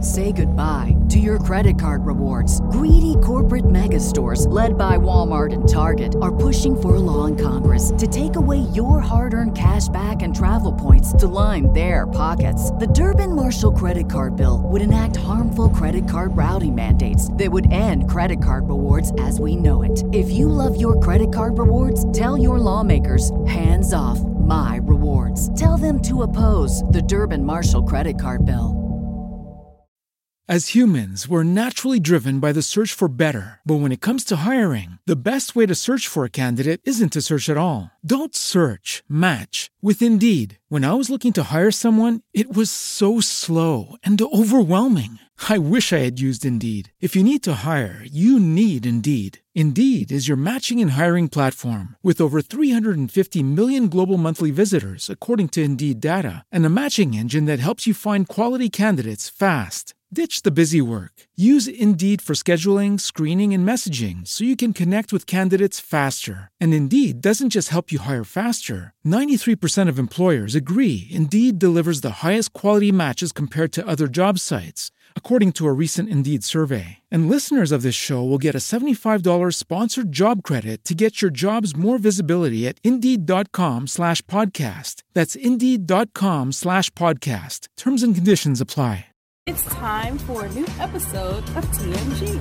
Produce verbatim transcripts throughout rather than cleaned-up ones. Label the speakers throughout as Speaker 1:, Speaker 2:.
Speaker 1: Say goodbye to your credit card rewards. Greedy corporate mega stores, led by Walmart and Target, are pushing for a law in Congress to take away your hard-earned cash back and travel points to line their pockets. The Durbin-Marshall credit card bill would enact harmful credit card routing mandates that would end credit card rewards as we know it. If you love your credit card rewards, tell your lawmakers, hands off my rewards. Tell them to oppose the Durbin-Marshall credit card bill.
Speaker 2: As humans, we're naturally driven by the search for better. But when it comes to hiring, the best way to search for a candidate isn't to search at all. Don't search, match with Indeed. When I was looking to hire someone, it was so slow and overwhelming. I wish I had used Indeed. If you need to hire, you need Indeed. Indeed is your matching and hiring platform with over three hundred fifty million global monthly visitors, according to Indeed data, and a matching engine that helps you find quality candidates fast. Ditch the busy work. Use Indeed for scheduling, screening, and messaging so you can connect with candidates faster. And Indeed doesn't just help you hire faster. ninety-three percent of employers agree Indeed delivers the highest quality matches compared to other job sites, according to a recent Indeed survey. And listeners of this show will get a seventy-five dollars sponsored job credit to get your jobs more visibility at Indeed.com slash podcast. That's Indeed.com slash podcast. Terms and conditions apply.
Speaker 3: It's time for a new episode of T M G.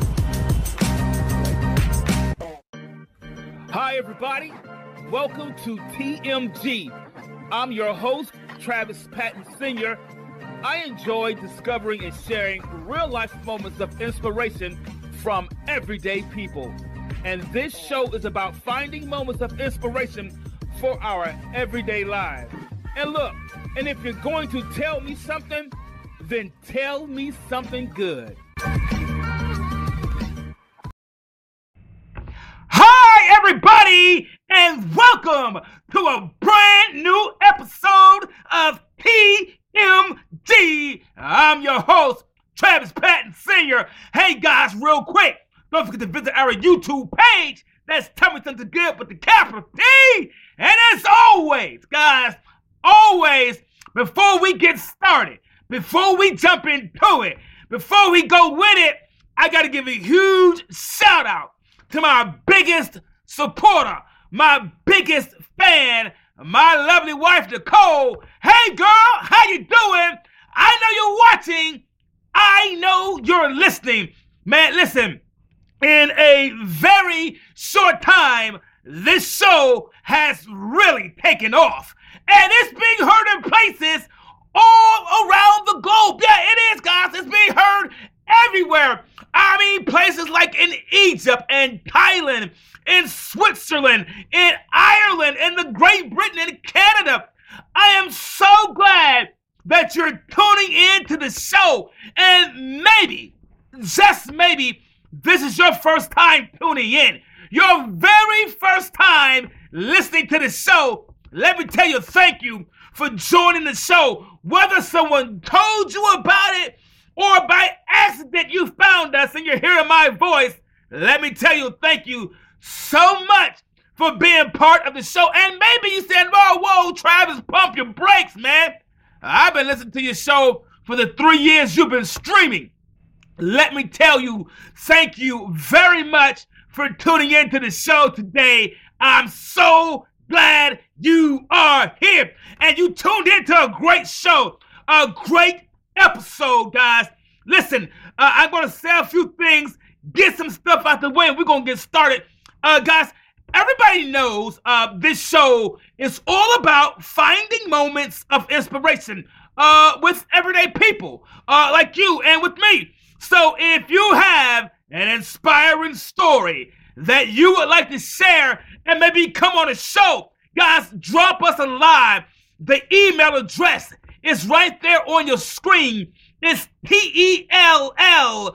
Speaker 4: Hi, everybody. Welcome to T M G. I'm your host, Travis Patton Senior I enjoy discovering and sharing real-life moments of inspiration from everyday people. And this show is about finding moments of inspiration for our everyday lives. And look, and if you're going to tell me something, then tell me something good. Hi, everybody, and welcome to a brand new episode of T M G. I'm your host, Travis Patton Senior Hey, guys, real quick, don't forget to visit our YouTube page. That's Tell Me Something Good with the capital T. And as always, guys, always, before we get started, Before we jump into it, before we go with it, I got to give a huge shout out to my biggest supporter, my biggest fan, my lovely wife, Nicole. Hey, girl, how you doing? I know you're watching. I know you're listening. Man, listen, in a very short time, this show has really taken off. And it's being heard in places all around the globe. Yeah, it is, guys. It's being heard everywhere. I mean, places like in Egypt and Thailand, in Switzerland, in Ireland, in the Great Britain, and Canada. I am so glad that you're tuning in to the show. And maybe, just maybe, this is your first time tuning in. Your very first time listening to the show. Let me tell you, thank you for joining the show. Whether someone told you about it or by accident you found us and you're hearing my voice, let me tell you, thank you so much for being part of the show. And maybe you said, whoa, whoa, Travis, pump your brakes, man. I've been listening to your show for the three years you've been streaming. Let me tell you, thank you very much for tuning into the show today. I'm so glad you are here and you tuned into a great show, a great episode, guys. Listen, uh, I'm going to say a few things, get some stuff out the way, and we're going to get started. Uh, guys, everybody knows uh, this show is all about finding moments of inspiration uh, with everyday people uh, like you and with me. So if you have an inspiring story that you would like to share and maybe come on a show, guys, drop us a line. The email address is right there on your screen. It's T E L L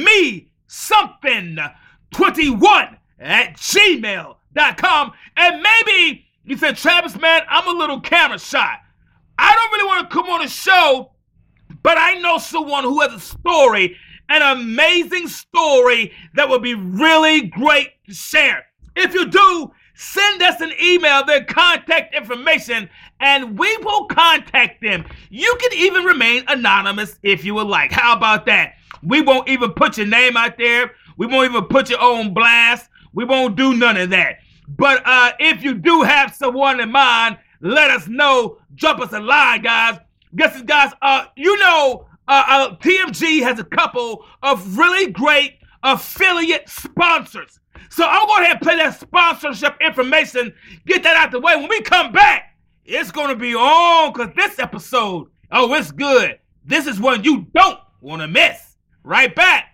Speaker 4: me something twenty-one at gmail dot com. And maybe you said, Travis, man, I'm a little camera shy. I don't really want to come on a show, but I know someone who has a story, an amazing story that would be really great to share. If you do, send us an email, their contact information, and we will contact them. You can even remain anonymous if you would like. How about that? We won't even put your name out there. We won't even put your own blast. We won't do none of that. But uh, if you do have someone in mind, let us know. Drop us a line, guys. Guess guys, uh, you know, uh, uh, T M G has a couple of really great affiliate sponsors. So I'm going to go ahead and play that sponsorship information, get that out the way. When we come back, it's going to be on, because this episode, oh, it's good. This is one you don't want to miss. Right back.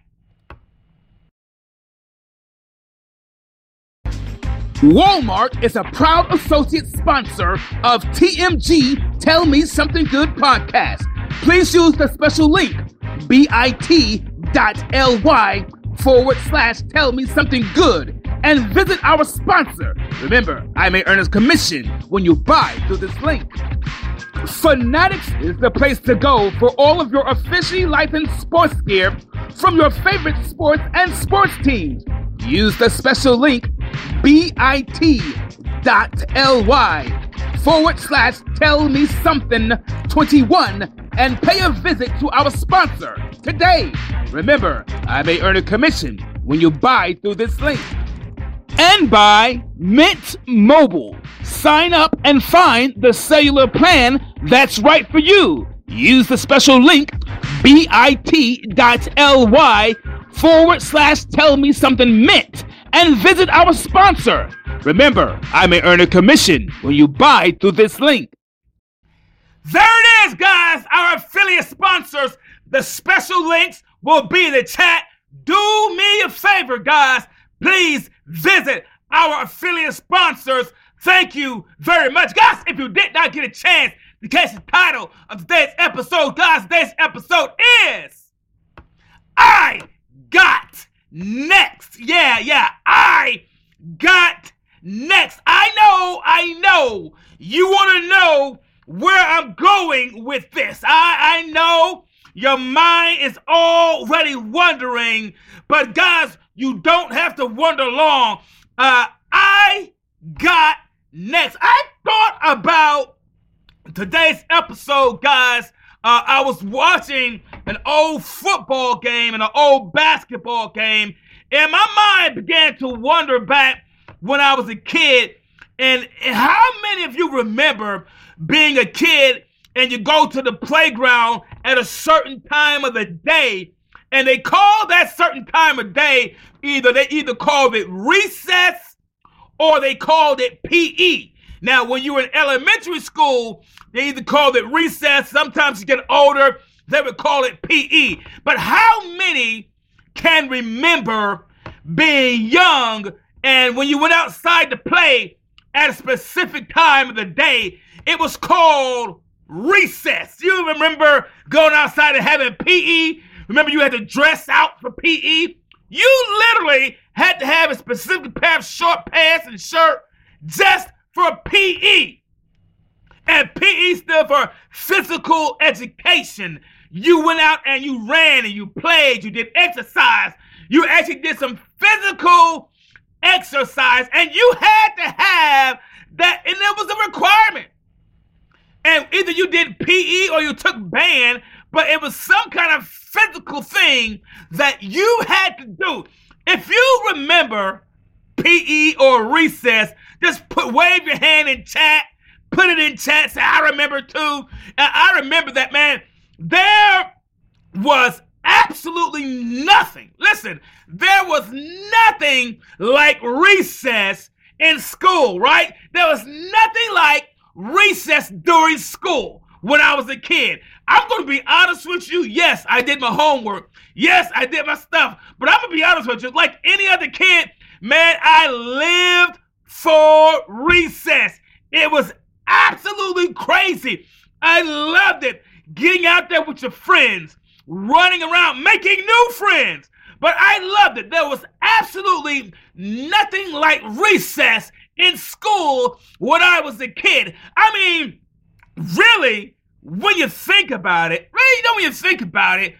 Speaker 4: Walmart is a proud associate sponsor of T M G Tell Me Something Good podcast. Please use the special link bit.ly forward slash tell me something good and visit our sponsor. Remember, I may earn a commission when you buy through this link. Fanatics is the place to go for all of your officially licensed sports gear from your favorite sports and sports teams. Use the special link bit.ly forward slash tell me something 21 and pay a visit to our sponsor today. Remember, I may earn a commission when you buy through this link. And by Mint Mobile. Sign up and find the cellular plan that's right for you. Use the special link bit.ly forward slash tell me something mint and visit our sponsor. Remember, I may earn a commission when you buy through this link. There it is, guys, our affiliate sponsors. The special links will be in the chat. Do me a favor, guys. Please visit our affiliate sponsors. Thank you very much. Guys, if you did not get a chance to catch the title of today's episode, guys, today's episode is I Got Next. Yeah, yeah, I got next. I know, I know you want to know where I'm going with this. I, I know your mind is already wondering, but guys, you don't have to wonder long. Uh, I got next. I thought about today's episode, guys. Uh, I was watching an old football game and an old basketball game, and my mind began to wander back when I was a kid. And how many of you remember being a kid and you go to the playground at a certain time of the day, and they call that certain time of day, either they either called it recess or they called it P E. Now, when you were in elementary school, they either called it recess. Sometimes you get older, they would call it P E. But how many can remember being young and when you went outside to play at a specific time of the day, it was called recess? You remember going outside and having P E? Remember you had to dress out for P E? You literally had to have a specific pair of short pants and shirt just for P E. And P E stood for physical education. You went out and you ran and you played, you did exercise. You actually did some physical exercise, and you had to have that, and it was a requirement. And either you did P E or you took band, but it was some kind of physical thing that you had to do. If you remember P E or recess, just put wave your hand in chat, put it in chat, say, I remember too. And I remember that, man. There was absolutely nothing. Listen, there was nothing like recess in school, right? There was nothing like recess during school when I was a kid. I'm going to be honest with you. Yes, I did my homework. Yes, I did my stuff. But I'm going to be honest with you. Like any other kid, man, I lived for recess. It was absolutely crazy. I loved it. Getting out there with your friends, running around, making new friends. But I loved it. There was absolutely nothing like recess in school when I was a kid. I mean, really, when you think about it, really, you know, when you think about it,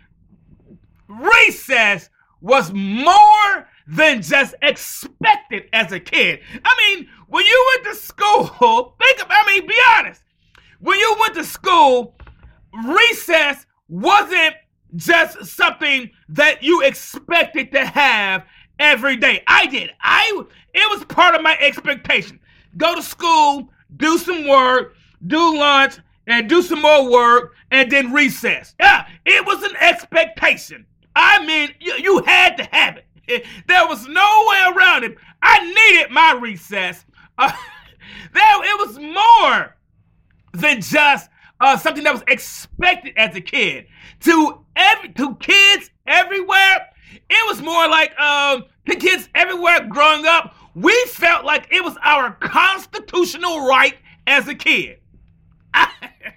Speaker 4: recess was more than just expected as a kid. I mean, when you went to school, think of, I mean, be honest. When you went to school, recess wasn't just something that you expected to have every day. I did. I, it was part of my expectation. Go to school, do some work, do lunch, and do some more work, and then recess. Yeah, it was an expectation. I mean, you, you had to have it. It. There was no way around it. I needed my recess. Uh, there, it was more than just uh, something that was expected as a kid. To every to kids everywhere, it was more like um, the kids everywhere growing up, we felt like it was our constitutional right as a kid. I,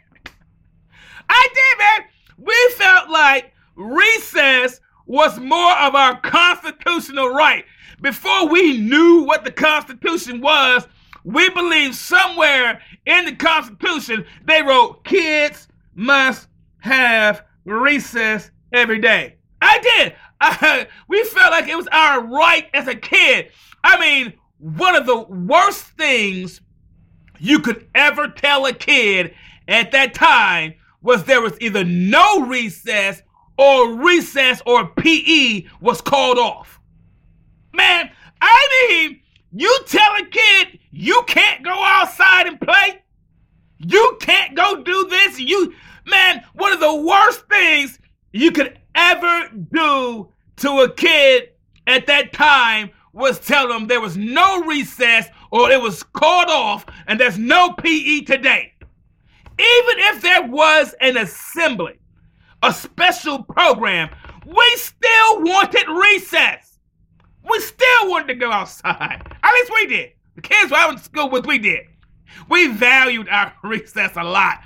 Speaker 4: I did, man. We felt like recess was more of our constitutional right. Before we knew what the Constitution was, we believed somewhere in the Constitution they wrote, kids must have recess every day. I did. I, we felt like it was our right as a kid. I mean, one of the worst things you could ever tell a kid at that time was there was either no recess or recess or P E was called off. Man, I mean, you tell a kid you can't go outside and play, you can't go do this, you, man, one of the worst things you could ever do to a kid at that time was tell them there was no recess or it was called off and there's no P E today. Even if there was an assembly, a special program, we still wanted recess. We still wanted to go outside. At least we did. The kids I went to school with, we did. We valued our recess a lot.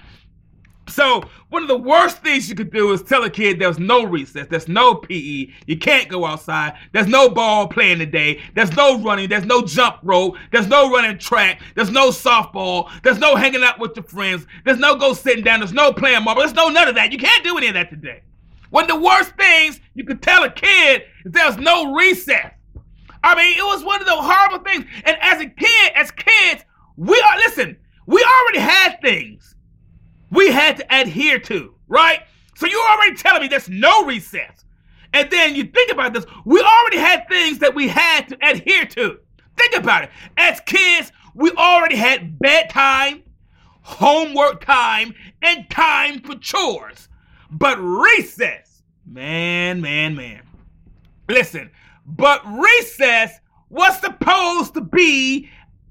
Speaker 4: So one of the worst things you could do is tell a kid there's no recess, there's no P E, you can't go outside, there's no ball playing today, there's no running, there's no jump rope, there's no running track, there's no softball, there's no hanging out with your friends, there's no go sitting down, there's no playing marble, there's no none of that. You can't do any of that today. One of the worst things you could tell a kid is there's no recess. I mean, it was one of the horrible things. And as a kid, as kids, we are, listen, we already had things we had to adhere to, right? So you're already telling me there's no recess. And then you think about this, we already had things that we had to adhere to. Think about it. As kids, we already had bedtime, homework time, and time for chores. But recess, man, man, man. Listen, but recess was supposed to be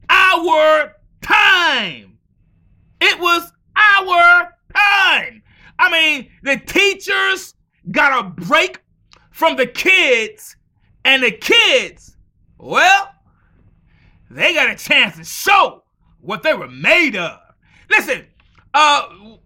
Speaker 4: our time. It was our time. I mean, the teachers got a break from the kids, and the kids, well, they got a chance to show what they were made of. Listen, uh,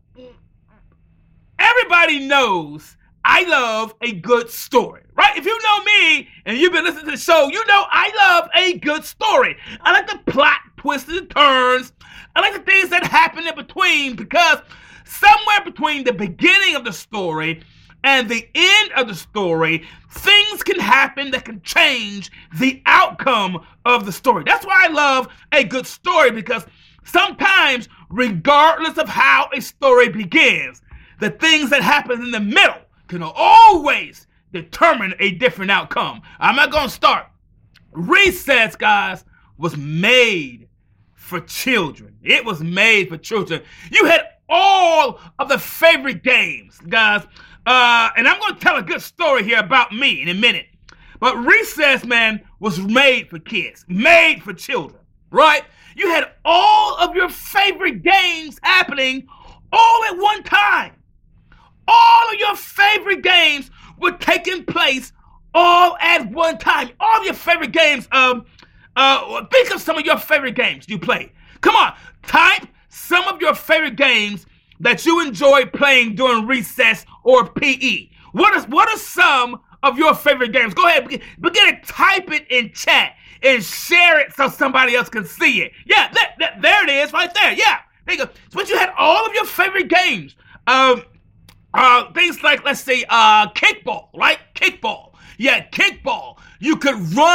Speaker 4: everybody knows I love a good story, right? If you know me and you've been listening to the show, you know I love a good story. I like the plot twists and turns. I like the things that happen in between, because somewhere between the beginning of the story and the end of the story, things can happen that can change the outcome of the story. That's why I love a good story, because sometimes, regardless of how a story begins, the things that happen in the middle can always determine a different outcome. I'm not going to start. Recess, guys, was made for children. It was made for children. You had all of the favorite games, guys. Uh, and I'm going to tell a good story here about me in a minute. But recess, man, was made for kids, made for children, right? You had all of your favorite games happening all at one time. All of your favorite games were taking place all at one time. All of your favorite games, um, uh, think of some of your favorite games you played. Come on, type some of your favorite games that you enjoy playing during recess or P E. What is what are some of your favorite games? Go ahead, begin, begin to type it in chat and share it so somebody else can see it. Yeah, that, that, there it is, right there. Yeah, there you go. So, but you had all of your favorite games. Um, uh, things like, let's say, uh, kickball, right? Kickball. Yeah, kickball. You could run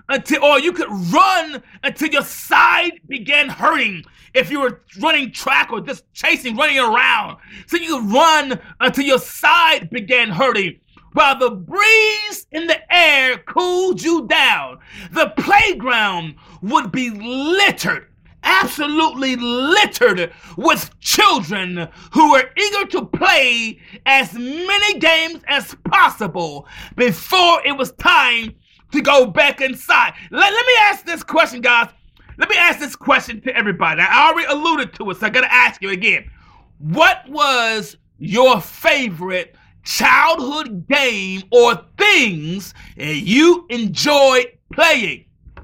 Speaker 4: until, or you could run until your side began hurting. If you were running track or just chasing, running around. So you could run until your side began hurting. While the breeze in the air cooled you down, the playground would be littered, absolutely littered with children who were eager to play as many games as possible before it was time to go back inside. Let, let me ask this question, guys. Let me ask this question to everybody. I already alluded to it, so I gotta ask you again. What was your favorite childhood game or things that you enjoyed playing?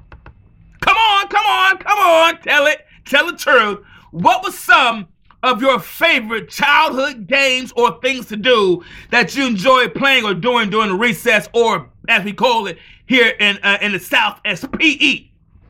Speaker 4: Come on, come on, come on. Tell it. Tell the truth. What was some of your favorite childhood games or things to do that you enjoyed playing or doing during the recess, or as we call it here in uh, in the South as P E?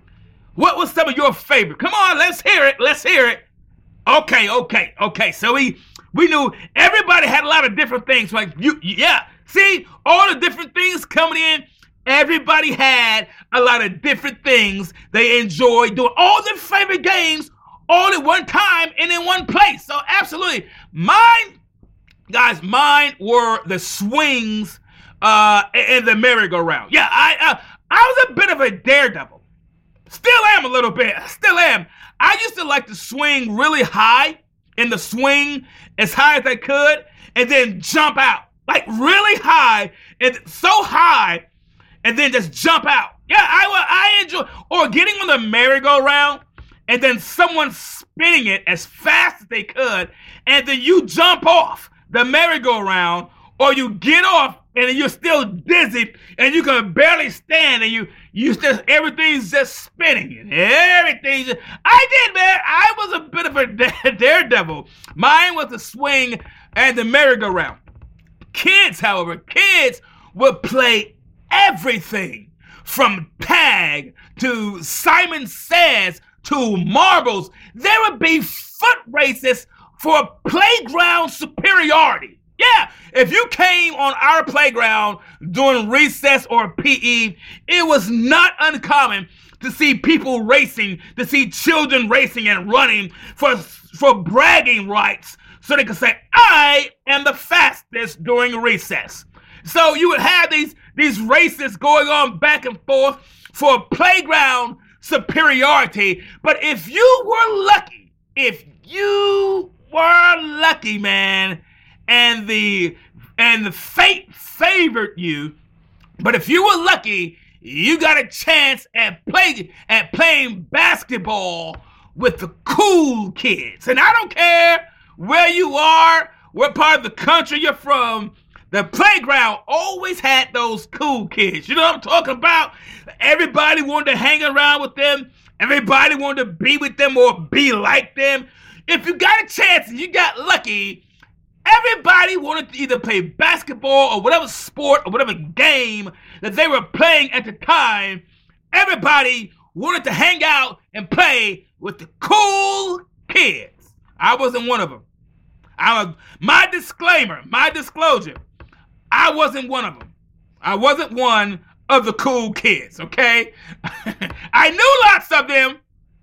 Speaker 4: What was some of your favorite? Come on, let's hear it. Let's hear it. Okay, okay, okay. So we we knew everybody had a lot of different things. Like you, yeah. See, all the different things coming in. Everybody had a lot of different things they enjoyed doing. All their favorite games, all at one time and in one place. So absolutely, mine, guys, mine were the swings uh, and the merry-go-round. Yeah, I uh, I was a bit of a daredevil. Still am a little bit. Still am. I used to like to swing really high in the swing as high as I could and then jump out. Like really high and so high and then just jump out. Yeah, I, I enjoy. Or getting on the merry-go-round and then someone spinning it as fast as they could and then you jump off the merry-go-round, or you get off and you're still dizzy and you can barely stand and you you just everything's just spinning and everything's just, I did, man. I was a bit of a daredevil. Mine was the swing and the merry-go-round. Kids, however, kids would play everything from tag to Simon Says to marbles. There would be foot races for playground superiority. Yeah, if you came on our playground during recess or P E, it was not uncommon to see people racing, to see children racing and running for, for bragging rights so they could say, I am the fastest during recess. So you would have these, these races going on back and forth for playground superiority. But if you were lucky, if you were lucky, man, and the and the fate favored you, but if you were lucky, you got a chance at play at playing basketball with the cool kids. And I don't care where you are, what part of the country you're from, the playground always had those cool kids. You know what I'm talking about? Everybody wanted to hang around with them. Everybody wanted to be with them or be like them. If you got a chance and you got lucky, everybody wanted to either play basketball or whatever sport or whatever game that they were playing at the time. Everybody wanted to hang out and play with the cool kids. I wasn't one of them. I was, my disclaimer, my disclosure, I wasn't one of them. I wasn't one of the cool kids, okay? I knew lots of them,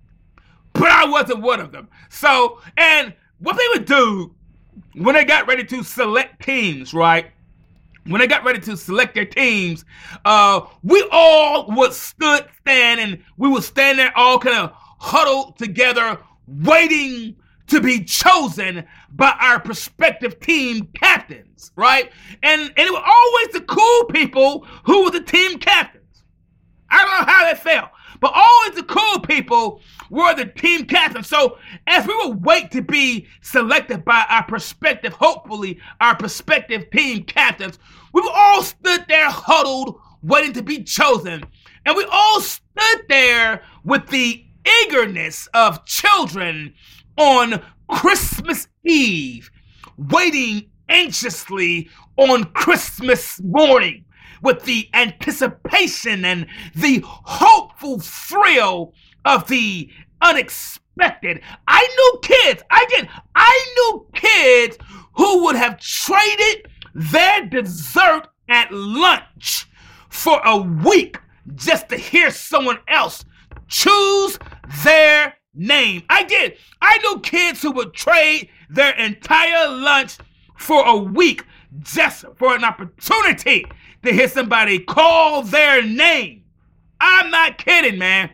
Speaker 4: but I wasn't one of them. So, and what they would do when they got ready to select teams, right? When they got ready to select their teams, uh, we all would stood stand and we would stand there all kind of huddled together, waiting to be chosen by our prospective team captains, right? And, and it was always the cool people who were the team captains. I don't know how that felt, but always the cool people were the team captains. So as we would wait to be selected by our prospective, hopefully our prospective team captains, we were all stood there huddled, waiting to be chosen. And we all stood there with the eagerness of children on Christmas Eve, waiting anxiously on Christmas morning with the anticipation and the hopeful thrill of the unexpected. I knew kids, I did, I knew kids who would have traded their dessert at lunch for a week just to hear someone else choose their name. I did. I knew kids who would trade their entire lunch for a week just for an opportunity to hear somebody call their name. I'm not kidding, man.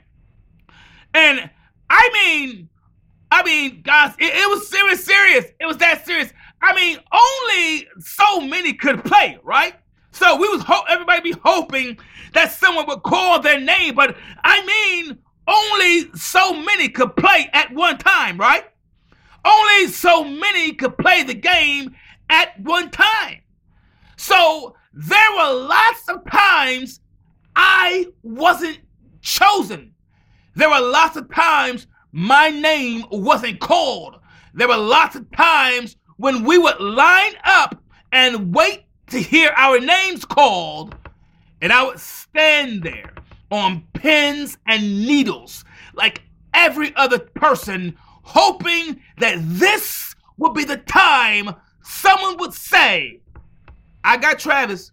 Speaker 4: And I mean, I mean, guys, it, it was serious, serious. It was that serious. I mean, only so many could play, right? So we was ho- everybody be hoping that someone would call their name, but I mean, only so many could play at one time, right? Only so many could play the game at one time. So there were lots of times I wasn't chosen. There were lots of times my name wasn't called. There were lots of times when we would line up and wait to hear our names called, and I would stand there on pins and needles like every other person, hoping that this would be the time someone would say, I got Travis.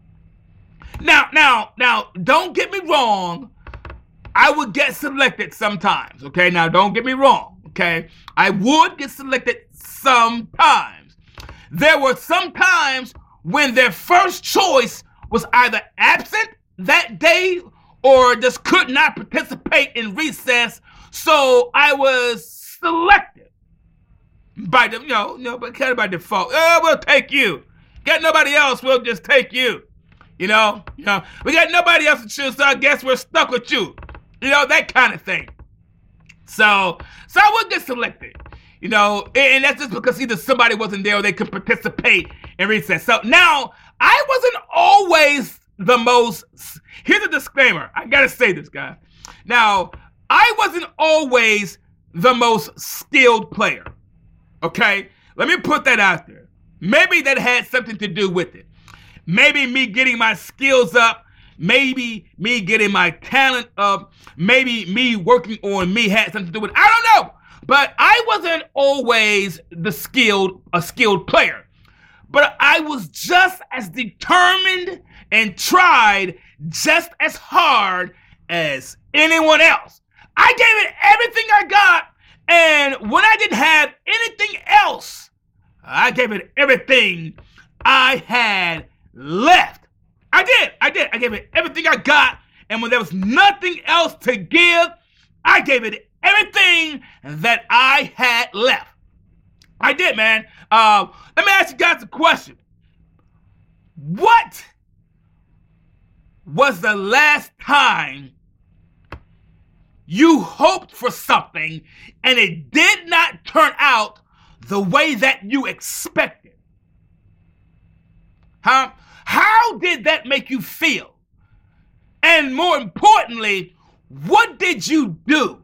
Speaker 4: Now, now, now, don't get me wrong. I would get selected sometimes, okay? Now, don't get me wrong, okay? I would get selected sometimes. There were some times when their first choice was either absent that day or just could not participate in recess, so I was selected by the, you know, you know, but kind of by default. Oh, we'll take you. Got nobody else, we'll just take you. You know, you know, we got nobody else to choose, so I guess we're stuck with you. You know, that kind of thing. So, so I would get selected. You know, and that's just because either somebody wasn't there or they could participate in recess. So now, I wasn't always the most, here's a disclaimer. I gotta say this, guys. Now, I wasn't always the most skilled player. Okay? Let me put that out there. Maybe that had something to do with it. Maybe me getting my skills up, maybe me getting my talent up, maybe me working on me had something to do with it. I don't know. But I wasn't always the skilled, a skilled player. But I was just as determined and tried just as hard as anyone else. I gave it everything I got, and when I didn't have anything else, I gave it everything I had left. I did, I did. I gave it everything I got, and when there was nothing else to give, I gave it everything that I had left. I did, man. Uh, let me ask you guys a question. What was the last time you hoped for something and it did not turn out the way that you expected? Huh? How did that make you feel? And more importantly, what did you do?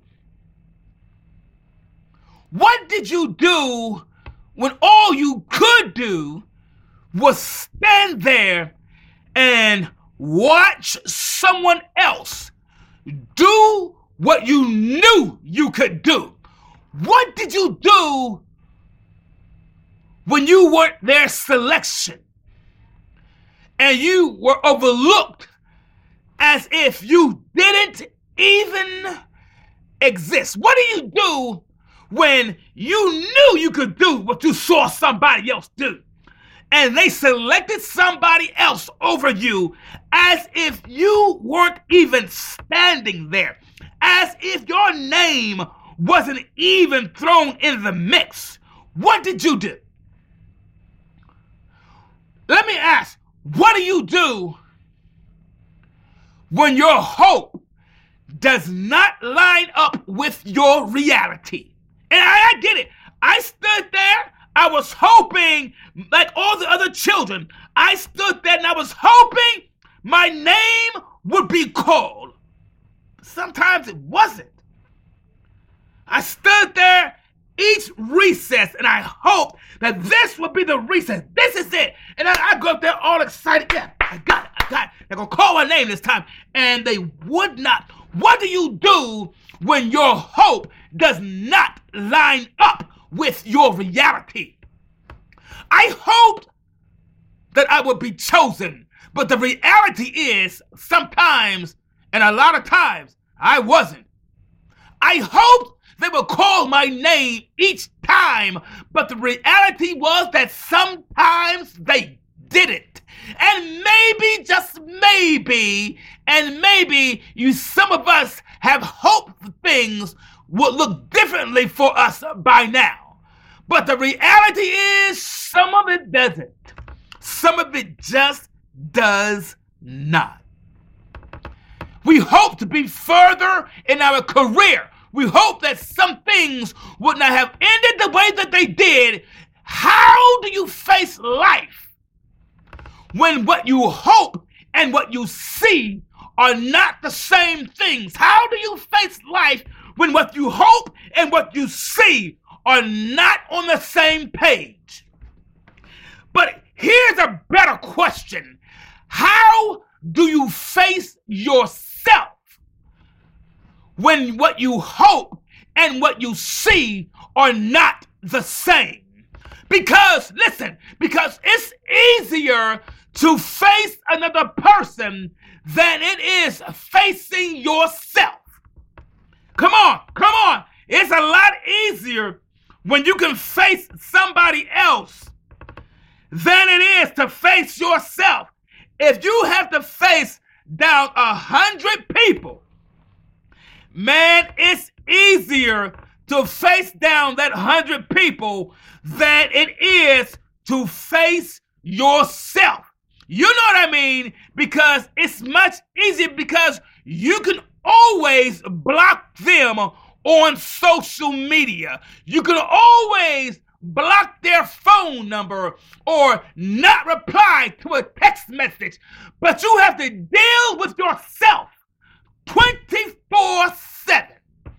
Speaker 4: What did you do when all you could do was stand there and watch someone else do what you knew you could do? What did you do when you weren't their selection and you were overlooked as if you didn't even exist? What do you do when you knew you could do what you saw somebody else do, and they selected somebody else over you as if you weren't even standing there, as if your name wasn't even thrown in the mix? What did you do? Let me ask, what do you do when your hope does not line up with your reality? And I, I get it. I stood there. I was hoping, like all the other children, I stood there and I was hoping my name would be called. Sometimes it wasn't. I stood there each recess and I hoped that this would be the recess. This is it. And I, I go up there all excited. Yeah, I got it. I got it. They're going to call my name this time. And they would not. What do you do when your hope does not line up with your reality? I hoped that I would be chosen, but the reality is sometimes And a lot of times, I wasn't. I hoped they would call my name each time, but the reality was that sometimes they didn't. And maybe, just maybe, and maybe you, some of us have hoped things would look differently for us by now. But the reality is some of it doesn't. Some of it just does not. We hope to be further in our career. We hope that some things would not have ended the way that they did. How do you face life when what you hope and what you see are not the same things? How do you face life when what you hope and what you see are not on the same page? But here's a better question. How do you face yourself when what you hope and what you see are not the same? Because, listen, because it's easier to face another person than it is facing yourself. Come on, come on. It's a lot easier when you can face somebody else than it is to face yourself. If you have to face down a hundred people, man, it's easier to face down that hundred people than it is to face yourself. You know what I mean? Because it's much easier because you can always block them on social media. You can always block their phone number or not reply to a text message. But you have to deal with yourself twenty-four seven.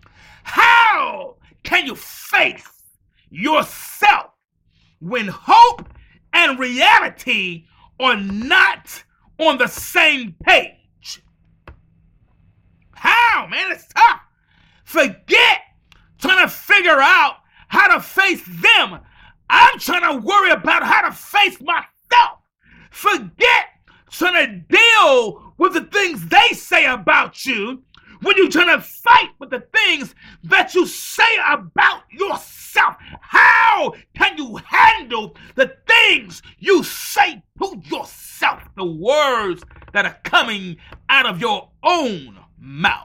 Speaker 4: How can you face yourself when hope and reality are not on the same page? How, man? It's tough. Forget trying to figure out how to face them. I'm trying to worry about how to face myself. Forget trying to deal with the things they say about you when you're trying to fight with the things that you say about yourself. How can you handle the things you say to yourself, the words that are coming out of your own mouth?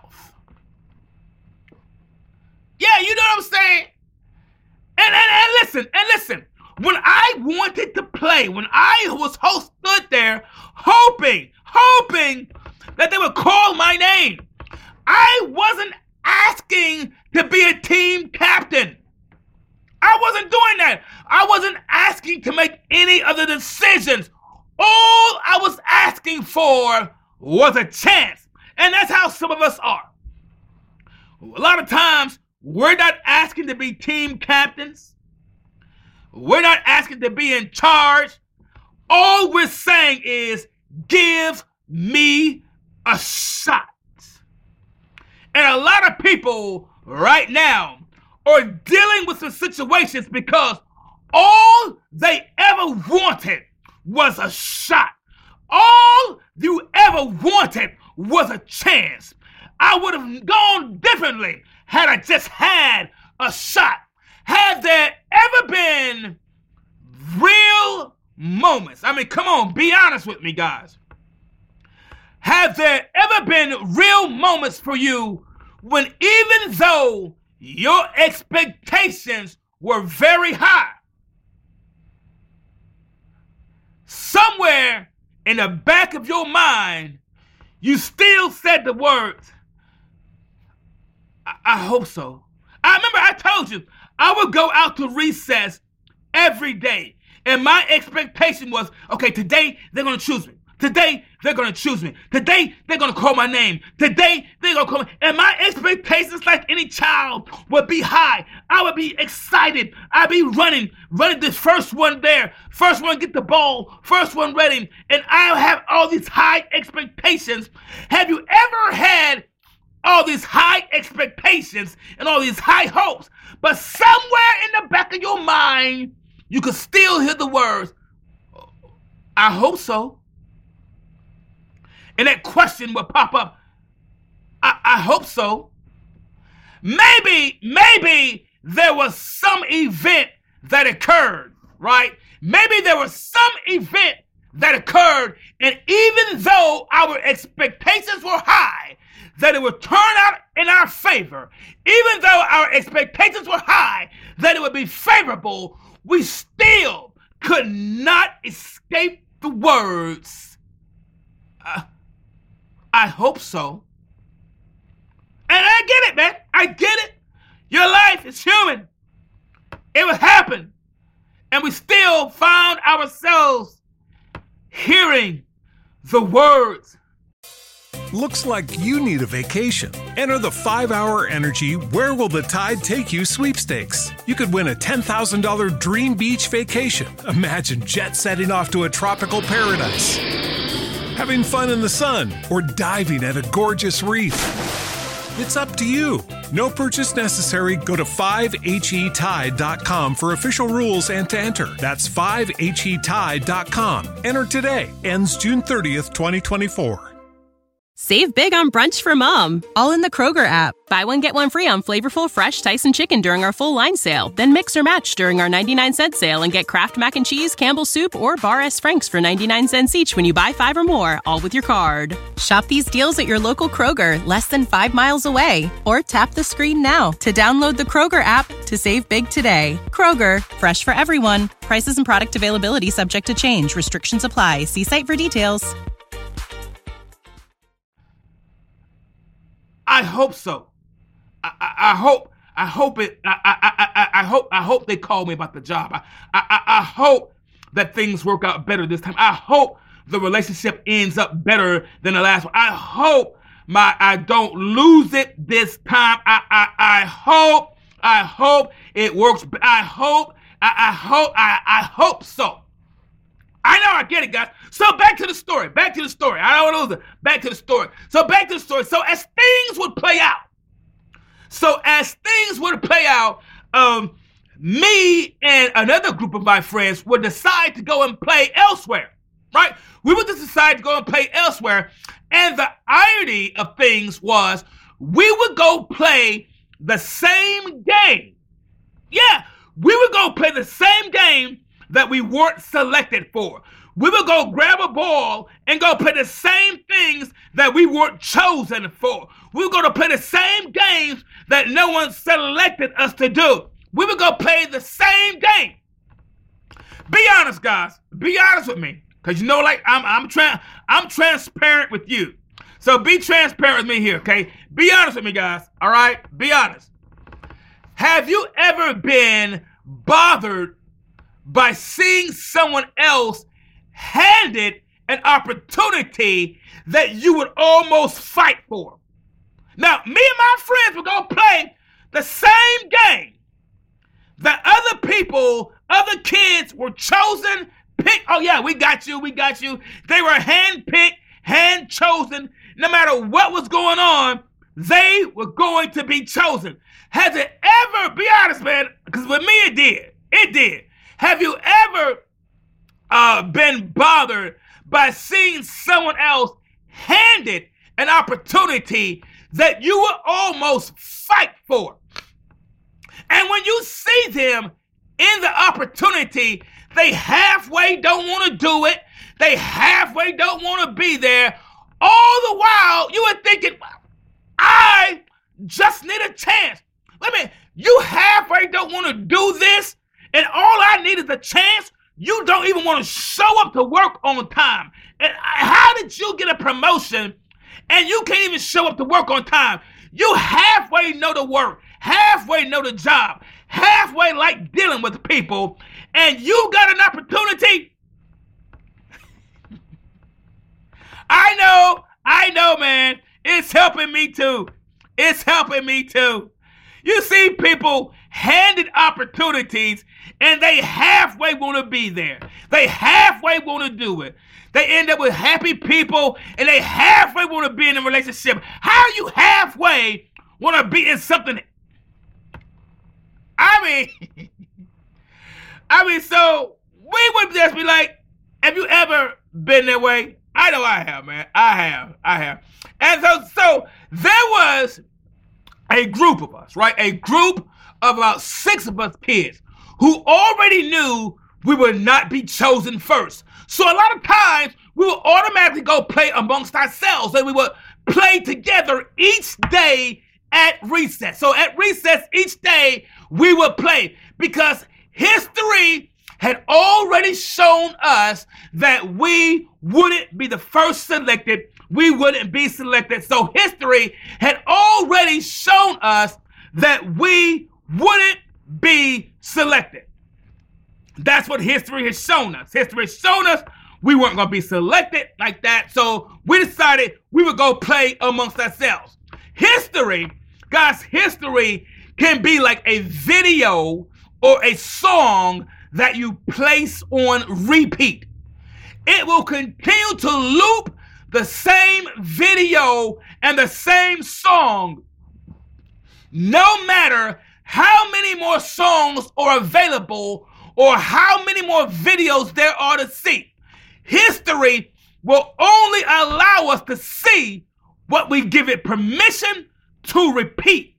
Speaker 4: Yeah, you know what I'm saying? And, and, and listen, and listen, when I wanted to play, when I was host, stood there hoping, hoping that they would call my name, I wasn't asking to be a team captain. I wasn't doing that. I wasn't asking to make any other decisions. All I was asking for was a chance. And that's how some of us are. A lot of times, we're not asking to be team captains. We're not asking to be in charge. All we're saying is, give me a shot. And a lot of people right now are dealing with some situations because all they ever wanted was a shot. All you ever wanted was a chance. I would have gone differently had I just had a shot. Had there ever been real moments? I mean, come on, be honest with me, guys. Have there ever been real moments for you when even though your expectations were very high, somewhere in the back of your mind, you still said the words, I, I hope so. I remember I told you, I would go out to recess every day. And my expectation was, okay, today they're going to choose me. Today, they're going to choose me. Today, they're going to call my name. Today, they're going to call me. And my expectations, like any child, would be high. I would be excited. I'd be running, running the first one there. First one get the ball. First one ready. And I have all these high expectations. Have you ever had all these high expectations and all these high hopes, but somewhere in the back of your mind, you could still hear the words, I hope so. And that question would pop up, I hope so. Maybe, maybe there was some event that occurred, right? Maybe there was some event that occurred, and even though our expectations were high, that it would turn out in our favor, even though our expectations were high, that it would be favorable, we still could not escape the words, uh, I hope so. And I get it, man. I get it. Your life is human. It would happen. And we still found ourselves hearing the words.
Speaker 5: Looks like you need a vacation. Enter the five hour Energy Where Will the Tide Take You sweepstakes. You could win a ten thousand dollars dream beach vacation. Imagine jet setting off to a tropical paradise, having fun in the sun, or diving at a gorgeous reef. It's up to you. No purchase necessary. Go to five H E tide dot com for official rules and to enter. That's five H E tide dot com. Enter today. Ends June thirtieth, twenty twenty-four.
Speaker 6: Save big on brunch for mom, all in the Kroger app. Buy one, get one free on flavorful fresh Tyson chicken during our full line sale. Then mix or match during our ninety-nine cent sale and get Kraft Mac and Cheese, Campbell's Soup, or Bar S. Frank's for ninety-nine cents each when you buy five or more, all with your card. Shop these deals at your local Kroger, less than five miles away. Or tap the screen now to download the Kroger app to save big today. Kroger, fresh for everyone. Prices and product availability subject to change. Restrictions apply. See site for details.
Speaker 4: I hope so. I, I, I hope. I hope it. I, I, I, I hope. I hope they call me about the job. I, I, I hope that things work out better this time. I hope the relationship ends up better than the last one. I hope my I don't lose it this time. I, I, I hope. I hope it works. I hope. I, I hope. I, I hope so. I know, I get it, guys. So back to the story. Back to the story. I don't know. Back to the story. So back to the story. So as things would play out, so as things would play out, um, me and another group of my friends would decide to go and play elsewhere, right? We would just decide to go and play elsewhere. And the irony of things was we would go play the same game. Yeah, we would go play the same game that we weren't selected for. We would go grab a ball and go play the same things that we weren't chosen for. We would go to play the same games that no one selected us to do. We would go play the same game. Be honest, guys. Be honest with me. Because you know, like, I'm I'm tra- I'm transparent with you. So be transparent with me here, okay? Be honest with me, guys. All right? Be honest. Have you ever been bothered by seeing someone else handed an opportunity that you would almost fight for? Now, me and my friends would go play the same game that other people, other kids were chosen, picked. Oh yeah, we got you, we got you. They were hand-picked, hand-chosen. No matter what was going on, they were going to be chosen. Has it ever, be honest, man, because with me it did, it did. Have you ever uh, been bothered by seeing someone else handed an opportunity that you would almost fight for? And when you see them in the opportunity, they halfway don't want to do it. They halfway don't want to be there. All the while, you are thinking, I just need a chance. Let me, you halfway don't want to do this. And all I need is a chance. You don't even want to show up to work on time. And how did you get a promotion and you can't even show up to work on time? You halfway know the work, halfway know the job, halfway like dealing with people, and you got an opportunity. I know, I know, man. It's helping me too. It's helping me too. You see people handed opportunities and they halfway want to be there. They halfway want to do it. They end up with happy people and they halfway want to be in a relationship. How you halfway want to be in something? I mean, I mean, so we would just be like, have you ever been that way? I know I have, man. I have. I have. And so, so there was a group of us, right? A group of about six of us kids who already knew we would not be chosen first. So a lot of times we would automatically go play amongst ourselves, and we would play together each day at recess. So at recess each day we would play because history had already shown us that we wouldn't be the first selected. We wouldn't be selected. So history had already shown us that we wouldn't be selected. That's what history has shown us. History has shown us we weren't going to be selected like that. So we decided we would go play amongst ourselves. History, guys, history can be like a video or a song that you place on repeat. It will continue to loop the same video and the same song no matter how many more songs are available or how many more videos there are to see. History will only allow us to see what we give it permission to repeat.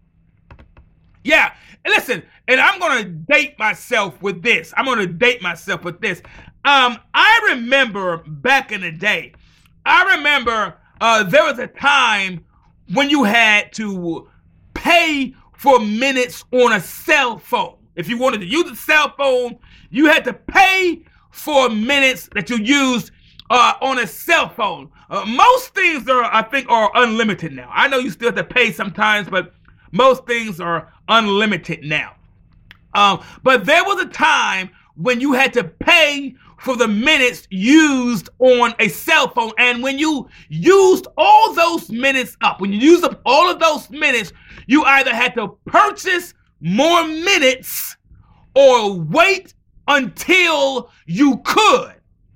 Speaker 4: Yeah, and listen, and I'm going to date myself with this. I'm going to date myself with this. Um, I remember back in the day, I remember uh, there was a time when you had to pay for minutes on a cell phone. If you wanted to use a cell phone, you had to pay for minutes that you used uh, on a cell phone. Uh, most things are, I think, are unlimited now. I know you still have to pay sometimes, but most things are unlimited now. Um, but there was a time when you had to pay for the minutes used on a cell phone. And when you used all those minutes up, when you used up all of those minutes, you either had to purchase more minutes or wait until you could.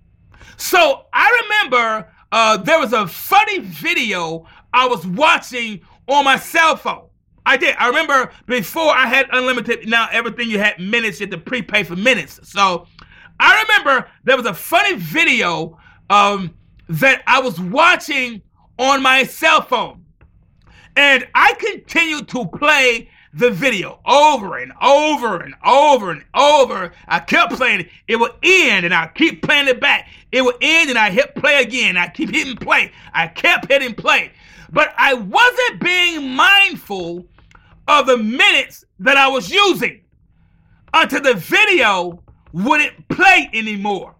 Speaker 4: So I remember uh, there was a funny video I was watching on my cell phone. I did. I remember before I had unlimited, now everything you had minutes, you had to prepay for minutes. So I remember there was a funny video um, that I was watching on my cell phone. And I continued to play the video over and over and over and over. I kept playing it. It would end and I keep playing it back. It would end and I hit play again. I keep hitting play. I kept hitting play. But I wasn't being mindful of the minutes that I was using until the video wouldn't play anymore.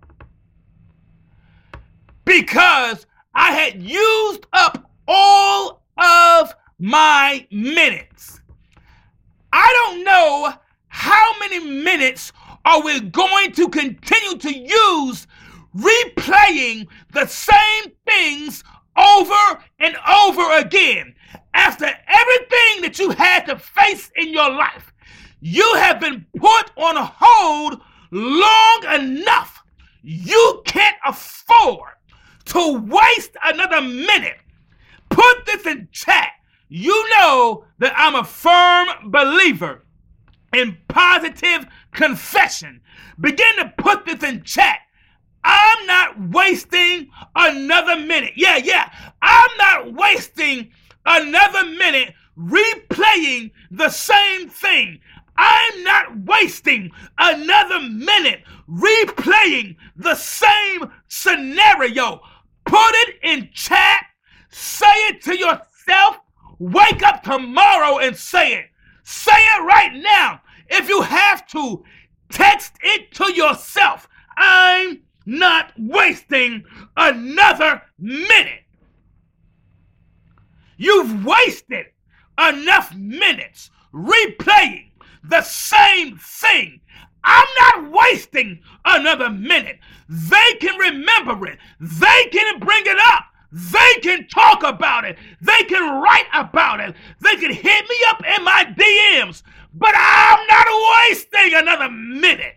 Speaker 4: Because I had used up all of my minutes. I don't know how many minutes are we going to continue to use replaying the same things over and over again. After everything that you had to face in your life, you have been put on hold long enough. You can't afford to waste another minute. Put this in chat. You know that I'm a firm believer in positive confession. Begin to put this in chat. I'm not wasting another minute. Yeah, yeah. I'm not wasting another minute replaying the same thing. I'm not wasting another minute replaying the same scenario. Put it in chat. Say it to yourself. Wake up tomorrow and say it. Say it right now. If you have to, text it to yourself. I'm not wasting another minute. You've wasted enough minutes replaying the same thing. I'm not wasting another minute. They can remember it. They can bring it up. They can talk about it. They can write about it. They can hit me up in my D Ms. But I'm not wasting another minute.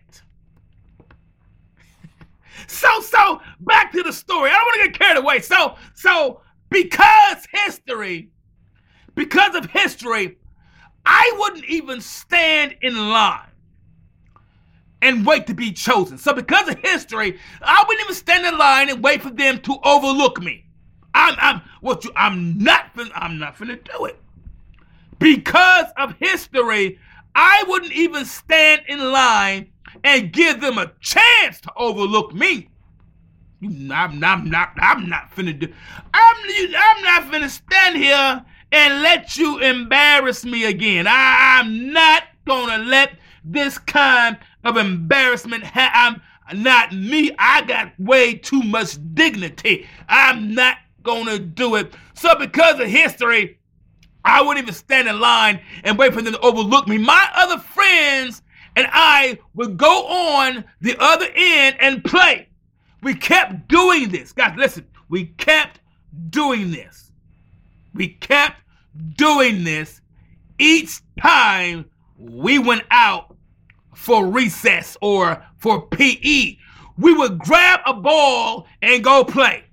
Speaker 4: So, so, back to the story. I don't want to get carried away. So, so, because history, because of history, I wouldn't even stand in line and wait to be chosen. So because of history, I wouldn't even stand in line and wait for them to overlook me. I'm, I'm, what you, I'm not, fin- I'm not finna do it. Because of history, I wouldn't even stand in line and give them a chance to overlook me. I'm not, I'm not, I'm not finna do, I'm, I'm not finna stand here and let you embarrass me again. I, I'm not gonna let this kind of embarrassment ha- I'm not me. I got way too much dignity. I'm not gonna do it. So because of history, I wouldn't even stand in line and wait for them to overlook me. My other friends and I would go on the other end and play. We kept doing this. Guys, listen, we kept doing this. We kept doing this each time we went out for recess or for P E. We would grab a ball and go play.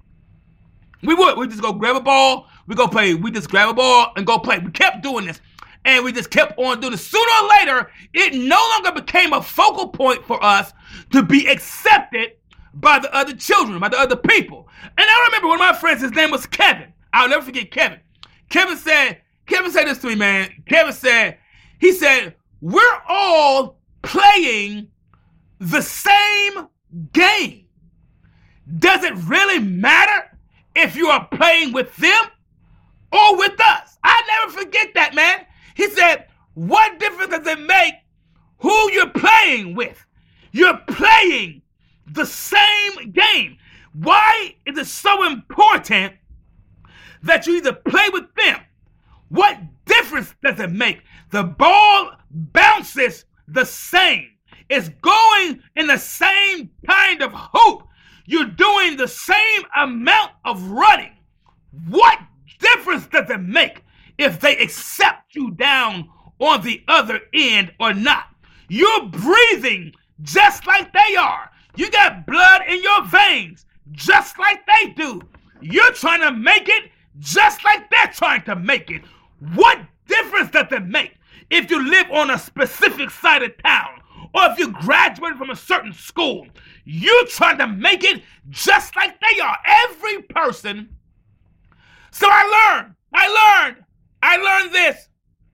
Speaker 4: We would. We just go grab a ball, we go play. We just grab a ball and go play. We kept doing this. And we just kept on doing this. Sooner or later, it no longer became a focal point for us to be accepted by the other children, by the other people. And I remember one of my friends, his name was Kevin. I'll never forget Kevin. Kevin said, Kevin said this to me, man. Kevin said, he said, we're all playing the same game. Does it really matter if you are playing with them or with us? I never forget that, man. He said, what difference does it make who you're playing with? You're playing the same game. Why is it so important that you either play with them? What difference does it make? The ball bounces the same. It's going in the same kind of hoop. You're doing the same amount of running. What difference does it make if they accept you down on the other end or not? You're breathing just like they are. You got blood in your veins just like they do. You're trying to make it just like they're trying to make it. What difference does it make if you live on a specific side of town or if you graduated from a certain school? You're trying to make it just like they are. Every person. So I learned, I learned, I learned this.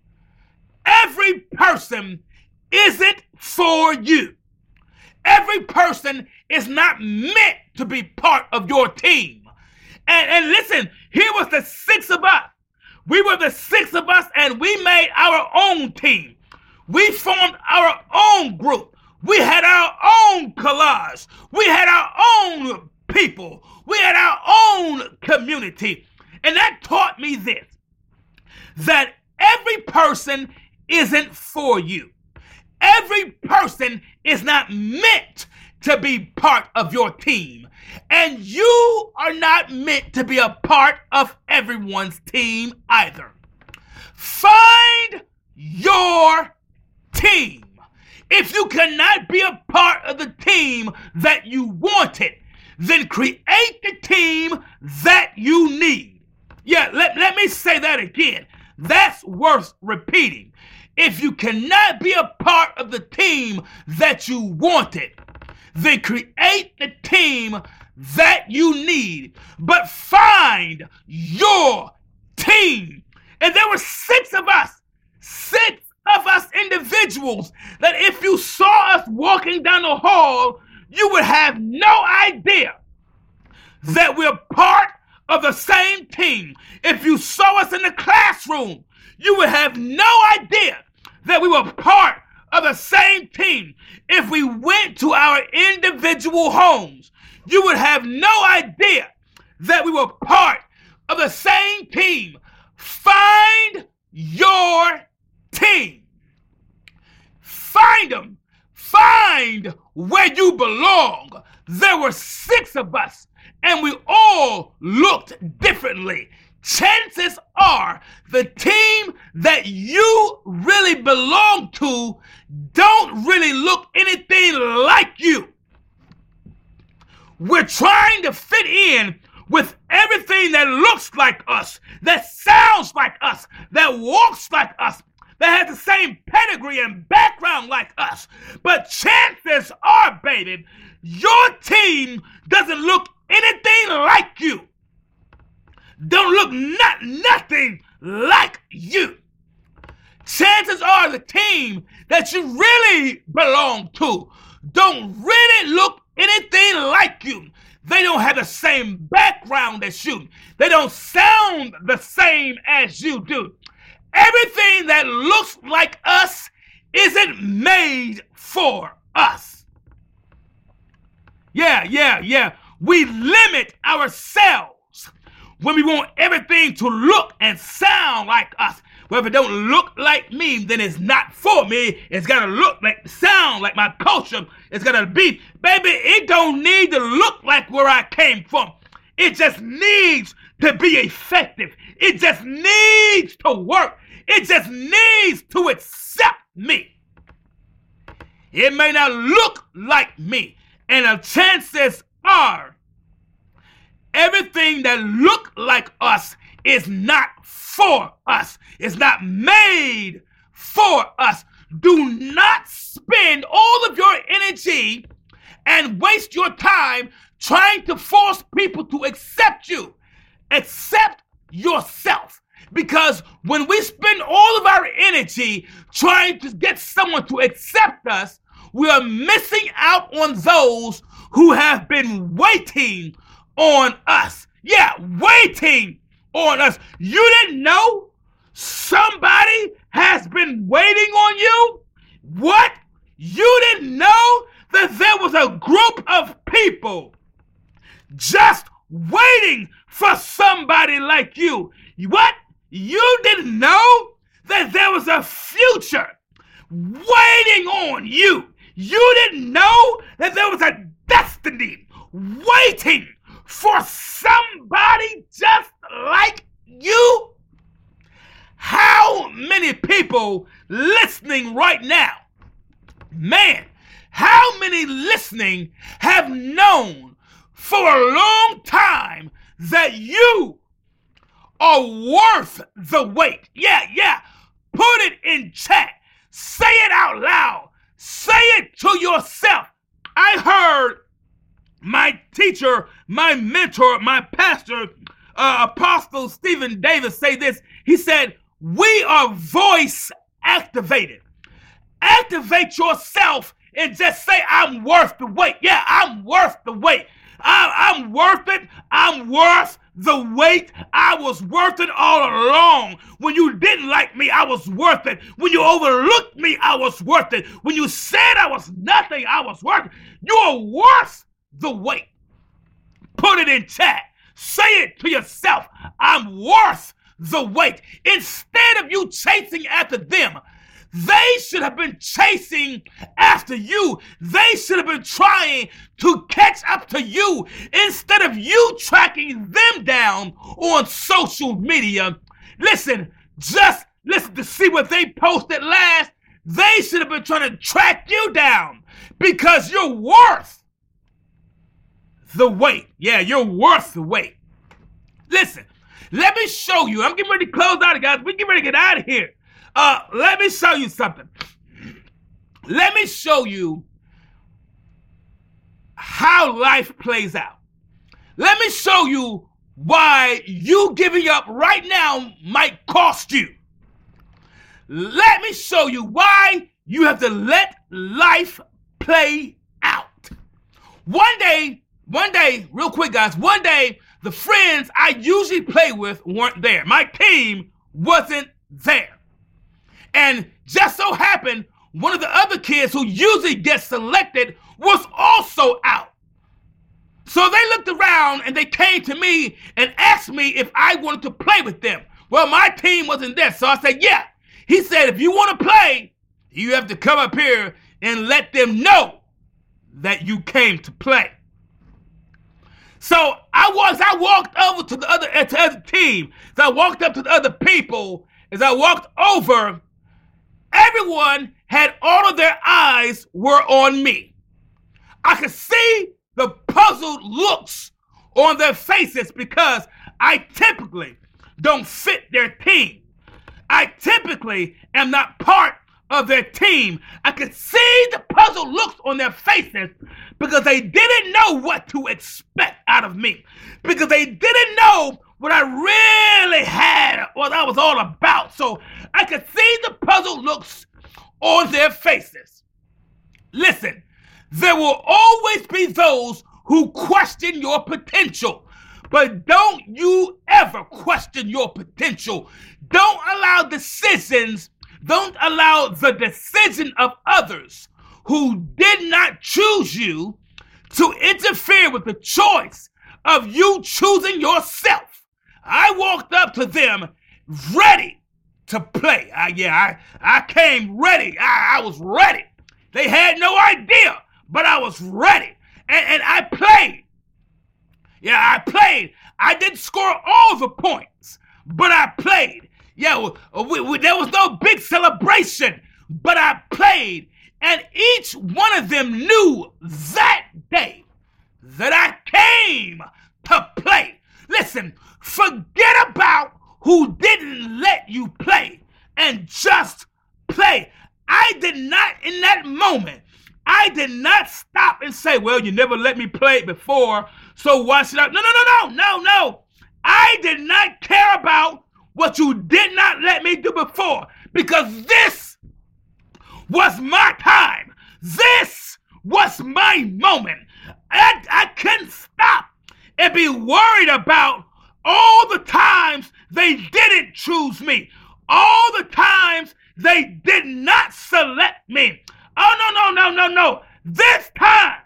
Speaker 4: Every person isn't for you. Every person is not meant to be part of your team. And, and listen, here was the six of us. We were the six of us and we made our own team. We formed our own group. We had our own collage. We had our own people. We had our own community. And that taught me this, that every person isn't for you. Every person is not meant to be part of your team. And you are not meant to be a part of everyone's team either. Find your team. If you cannot be a part of the team that you wanted, then create the team that you need. Yeah, let, let me say that again. That's worth repeating. If you cannot be a part of the team that you wanted, then create the team that you need. But find your team. And there were six of us, six of us individuals, that if you saw us walking down the hall, you would have no idea that we're part of the same team. If you saw us in the classroom, you would have no idea that we were part of the same team. If we went to our individual homes, you would have no idea that we were part of the same team. Find your team. Find them. Find where you belong. There were six of us, and we all looked differently. Chances are the team that you really belong to don't really look anything like you. We're trying to fit in with everything that looks like us, that sounds like us, that walks like us, that has the same pedigree and background like us. But chances are, baby, your team doesn't look anything like you. Don't look not nothing like you. Chances are the team that you really belong to don't really look anything like you. They don't have the same background as you. They don't sound the same as you do. Everything that looks like us isn't made for us. Yeah, yeah, yeah. We limit ourselves when we want everything to look and sound like us. Well, if it don't look like me, then it's not for me. It's got to look like, sound like my culture. It's got to be, baby, it don't need to look like where I came from. It just needs to be effective. It just needs to work. It just needs to accept me. It may not look like me. And the chances are everything that look like us is not for us. It's not made for us. Do not spend all of your energy and waste your time trying to force people to accept you. Accept yourself. Because when we spend all of our energy trying to get someone to accept us, we are missing out on those who have been waiting on us. Yeah, waiting on us. You didn't know somebody has been waiting on you? What? You didn't know that there was a group of people just waiting for somebody like you? What? You didn't know that there was a future waiting on you? You didn't know that there was a destiny waiting for somebody just like you? How many people listening right now, man, how many listening have known for a long time that you are worth the wait? Yeah, yeah. Put it in chat. Say it out loud. Say it to yourself. I heard my teacher, my mentor, my pastor, uh, Apostle Stephen Davis say this. He said, we are voice activated. Activate yourself and just say, I'm worth the wait. Yeah, I'm worth the wait. I, I'm worth it. I'm worth the wait. I was worth it all along. When you didn't like me, I was worth it. When you overlooked me, I was worth it. When you said I was nothing, I was worth it. You are worth the wait. Put it in chat. Say it to yourself. I'm worth the wait. Instead of you chasing after them, they should have been chasing after you. They should have been trying to catch up to you instead of you tracking them down on social media. Listen, just listen to see what they posted last. They should have been trying to track you down because you're worth the wait. Yeah, you're worth the wait. Listen, let me show you. I'm getting ready to close out, guys. We're getting ready to get out of here. Uh, let me show you something. Let me show you how life plays out. Let me show you why you giving up right now might cost you. Let me show you why you have to let life play out. One day, one day, real quick, guys, one day, the friends I usually play with weren't there. My team wasn't there. And just so happened, one of the other kids who usually gets selected was also out. So they looked around and they came to me and asked me if I wanted to play with them. Well, my team wasn't there, so I said, yeah. He said, if you want to play, you have to come up here and let them know that you came to play. So I was, I walked over to the other, to the other team. So I walked up to the other people. As I walked over, everyone had all of their eyes were on me. I could see the puzzled looks on their faces because I typically don't fit their team. I typically am not part of their team. I could see the puzzled looks on their faces because they didn't know what to expect out of me, because they didn't know what I really had, what I was all about. So I could see the puzzled looks on their faces. Listen, there will always be those who question your potential, but don't you ever question your potential. Don't allow decisions, don't allow the decision of others who did not choose you to interfere with the choice of you choosing yourself. I walked up to them ready to play. I, yeah, I, I came ready. I, I was ready. They had no idea, but I was ready. And, and I played. Yeah, I played. I didn't score all the points, but I played. Yeah, we, we, there was no big celebration, but I played. And each one of them knew that day that I came to play. Listen, forget about who didn't let you play and just play. I did not, in that moment, I did not stop and say, well, you never let me play before, so why should I? No, no, no, no, no, no. I did not care about what you did not let me do before, because this was my time. This was my moment. I, I couldn't stop and be worried about all the times they didn't choose me, all the times they did not select me. Oh, no, no, no, no, no. This time,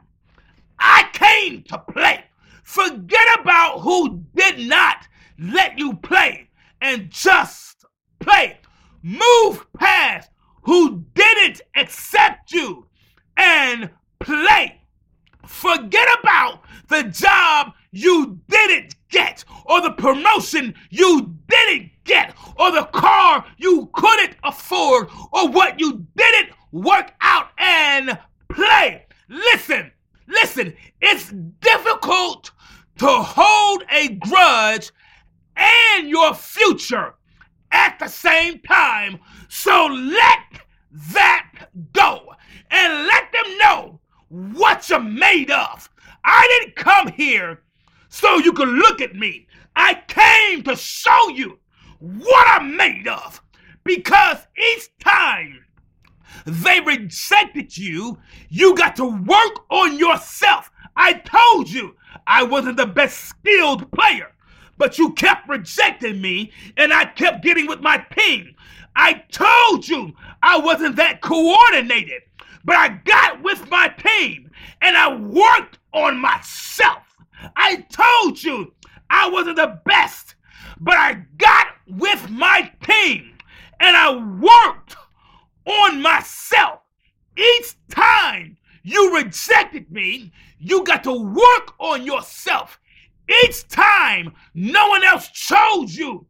Speaker 4: I came to play. Forget about who did not let you play and just play. Move past who didn't accept you and play. Forget about the job you didn't get, or the promotion you didn't get, or the car you couldn't afford, or what you didn't work out, and play. Listen, listen, it's difficult to hold a grudge and your future at the same time. So let that go and let them know what you're made of. I didn't come here so you could look at me. I came to show you what I'm made of, because each time they rejected you, you got to work on yourself. I told you I wasn't the best skilled player, but you kept rejecting me and I kept getting with my team. I told you I wasn't that coordinated, but I got with my team and I worked on myself. I told you I wasn't the best, but I got with my team and I worked on myself. Each time you rejected me, you got to work on yourself. Each time no one else chose you,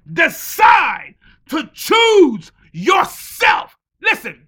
Speaker 4: decide to choose yourself. Listen,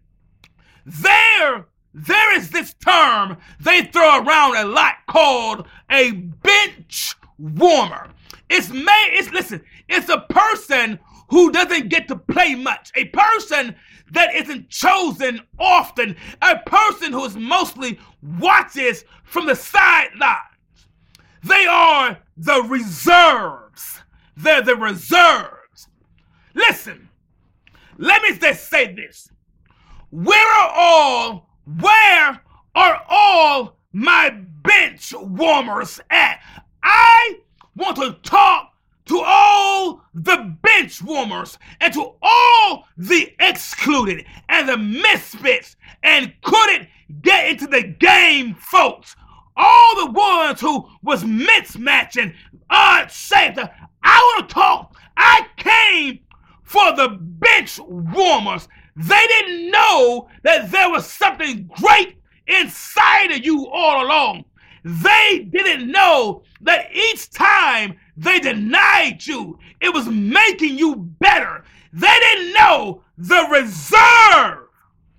Speaker 4: there, there is this term they throw around a lot called a bench warmer. It's made, it's, listen, it's a person who doesn't get to play much, a person that isn't chosen often, a person who is mostly watches from the sidelines. They are the reserves. They're the reserves. Listen, let me just say this. Where are all, where are all my bench warmers at? I want to talk to all the bench warmers and to all the excluded and the misfits and couldn't get into the game folks. All the ones who was mismatching, odd shaped. I want to talk. I came for the bench warmers. They didn't know that there was something great inside of you all along. They didn't know that each time they denied you, it was making you better. They didn't know the reserve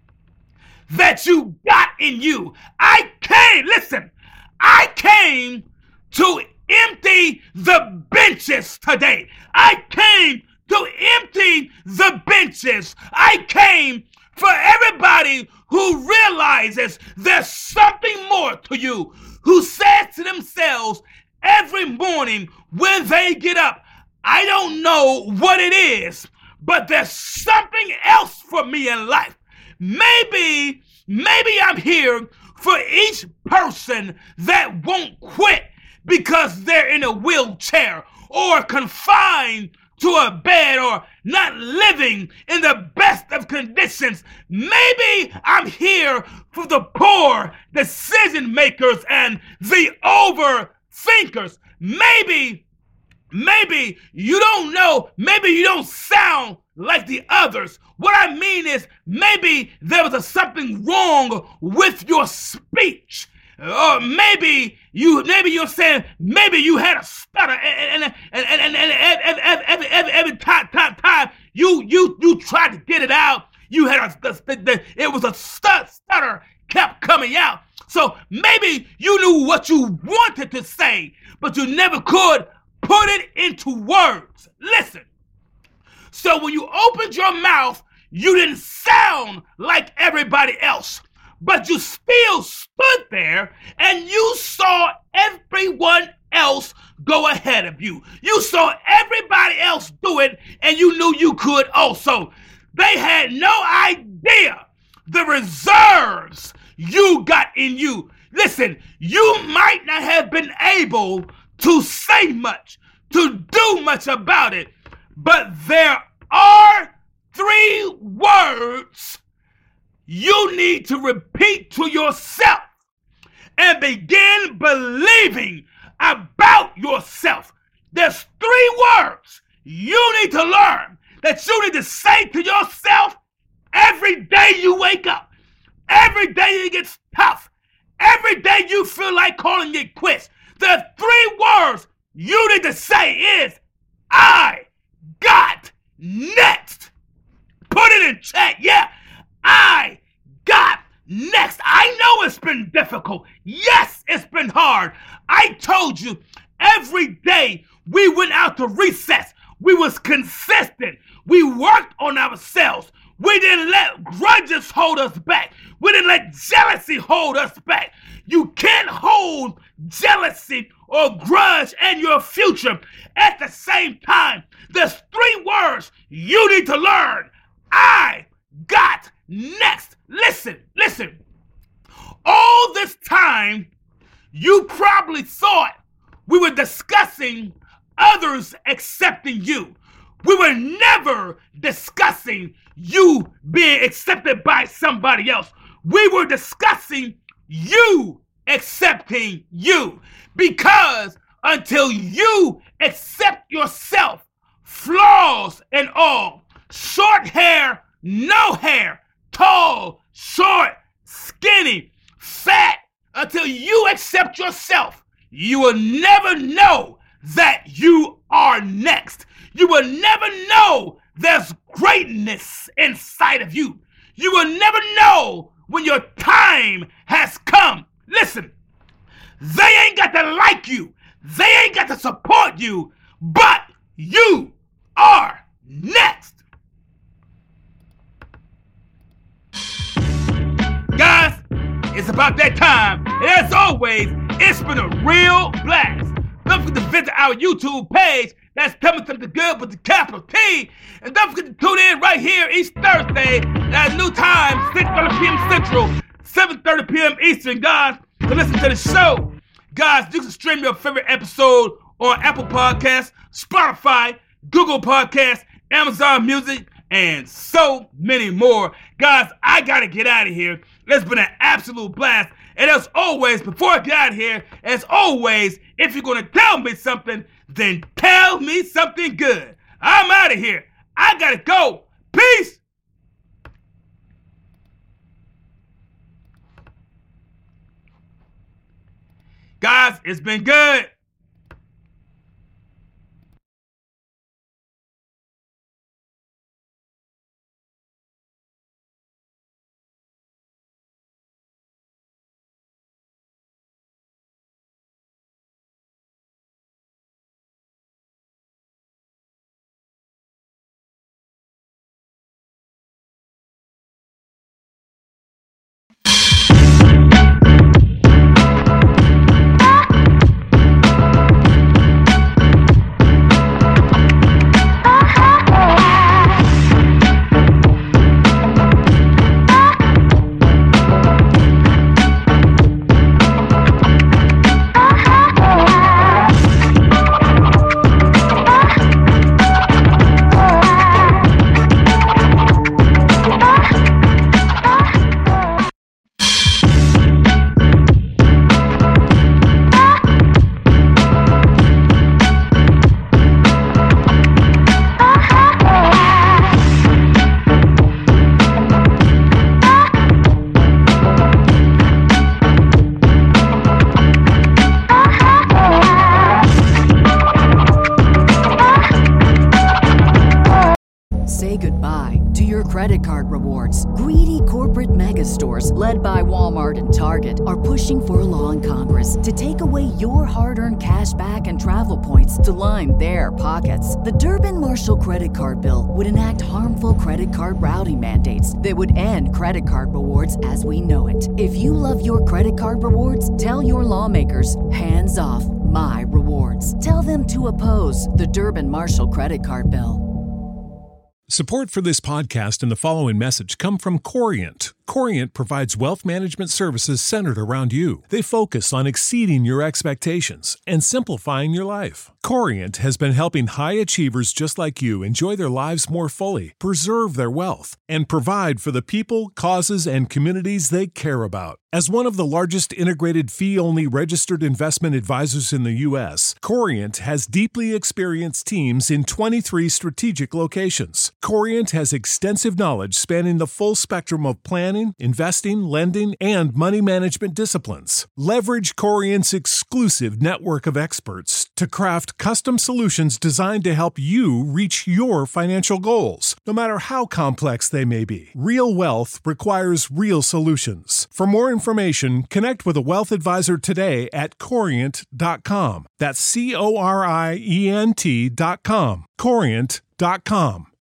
Speaker 4: that you got in you. I came, listen, I came to empty the benches today. I came to empty the benches. I came for everybody who realizes there's something more to you, who says to themselves every morning when they get up, I don't know what it is, but there's something else for me in life. Maybe, maybe I'm here for each person that won't quit because they're in a wheelchair or confined to a bed or not living in the best of conditions. Maybe I'm here for the poor decision makers and the overthinkers. Maybe Maybe you don't know, maybe you don't sound like the others. What I mean is maybe there was a something wrong with your speech. Or maybe you, maybe you're saying, maybe you had a stutter, and and and and, and, and every, every, every, every time, time, time you you you tried to get it out, you had a, the, the, it was a stut, stutter kept coming out. So maybe you knew what you wanted to say, but you never could put it into words. Listen. So when you opened your mouth, you didn't sound like everybody else, but you still stood there and you saw everyone else go ahead of you. You saw everybody else do it and you knew you could also. They had no idea the reserves you got in you. Listen, you might not have been able to say much, to do much about it, but there are three words you need to repeat to yourself and begin believing about yourself. There's three words you need to learn that you need to say to yourself every day you wake up, every day it gets tough, every day you feel like calling it quits. The three words you need to say is, I got next. Put it in chat. Yeah, I got next. I know it's been difficult. Yes, it's been hard. I told you every day we went out to recess. We was consistent. We worked on ourselves. We didn't let grudges hold us back. We didn't let jealousy hold us back. You can't hold jealousy or grudge in your future at the same time. There's three words you need to learn. I got next. Listen, listen. All this time, you probably thought we were discussing others accepting you. We were never discussing you being accepted by somebody else. We were discussing you accepting you. Because until you accept yourself, flaws and all, short hair, no hair, tall, short, skinny, fat, until you accept yourself, you will never know that you are next. You will never know there's greatness inside of you. You will never know when your time has come. Listen, they ain't got to like you. They ain't got to support you, but you are next. Guys, it's about that time. And as always, it's been a real blast. Don't forget to visit our YouTube page. That's Tell Me Something Good with the capital T. And don't forget to tune in right here each Thursday at a new time, six thirty p.m. Central, seven thirty p.m. Eastern, guys, to listen to the show. Guys, you can stream your favorite episode on Apple Podcasts, Spotify, Google Podcasts, Amazon Music, and so many more. Guys, I gotta get out of here. It's been an absolute blast. And as always, before I get out of here, as always, if you're gonna tell me something, then tell me something good. I'm out of here. I gotta go. Peace. Guys, it's been good.
Speaker 1: say goodbye to your credit card rewards. Greedy corporate mega stores, led by Walmart and Target, are pushing for a law in Congress to take away your hard-earned cash back and travel points to line their pockets. The Durbin-Marshall credit card bill would enact harmful credit card routing mandates that would end credit card rewards as we know it. If you love your credit card rewards, tell your lawmakers, hands off my rewards. Tell them to oppose the Durbin-Marshall credit card bill.
Speaker 5: Support for this podcast and the following message come from Corient. Corient provides wealth management services centered around you. They focus on exceeding your expectations and simplifying your life. Corient has been helping high achievers just like you enjoy their lives more fully, preserve their wealth, and provide for the people, causes, and communities they care about. As one of the largest integrated fee-only registered investment advisors in the U S, Corient has deeply experienced teams in twenty-three strategic locations. Corient has extensive knowledge spanning the full spectrum of planning, investing, lending, and money management disciplines. Leverage Corient's exclusive network of experts to craft custom solutions designed to help you reach your financial goals, no matter how complex they may be. Real wealth requires real solutions. For more information, connect with a wealth advisor today at corient dot com. That's C O R I E N T dot com. corient dot com.